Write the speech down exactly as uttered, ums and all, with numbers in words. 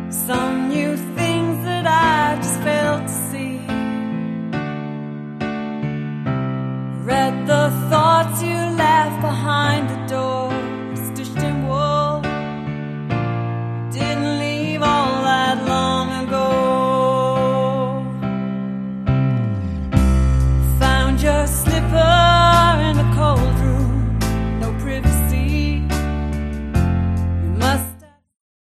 some new things that I just failed to see. Read the thoughts you left behind the